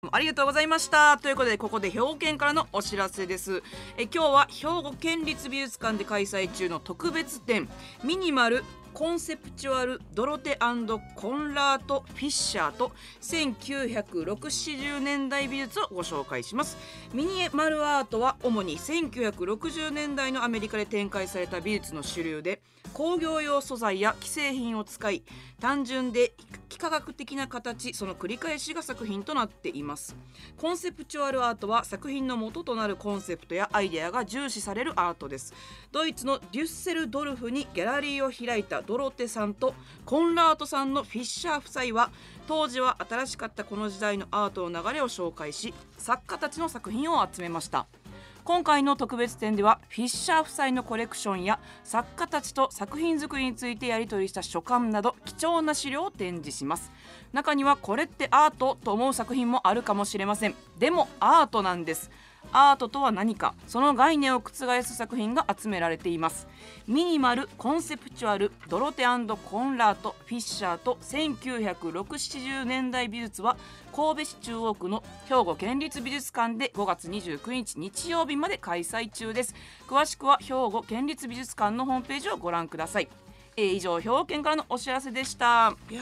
ありがとうございました。ということで、ここで兵庫県からのお知らせです。今日は兵庫県立美術館で開催中の特別展、ミニマルコンセプチュアルドロテ&コンラート・フィッシャーと1960年代美術をご紹介します。ミニマルアートは主に1960年代のアメリカで展開された美術の主流で、工業用素材や既製品を使い、単純で幾何学的な形、その繰り返しが作品となっています。コンセプチュアルアートは作品の元となるコンセプトやアイデアが重視されるアートです。ドイツのデュッセルドルフにギャラリーを開いたドロテさんとコンラートさんのフィッシャー夫妻は、当時は新しかったこの時代のアートの流れを紹介し、作家たちの作品を集めました。今回の特別展ではフィッシャー夫妻のコレクションや作家たちと作品作りについてやり取りした書簡など貴重な資料を展示します。中にはこれってアートと思う作品もあるかもしれません。でもアートなんです。アートとは何か、その概念を覆す作品が集められています。ミニマルコンセプチュアルドロテ&コンラート・フィッシャーと1960年代美術は神戸市中央区の兵庫県立美術館で5月29日日曜日まで開催中です。詳しくは兵庫県立美術館のホームページをご覧ください。以上、兵庫県からのお知らせでした。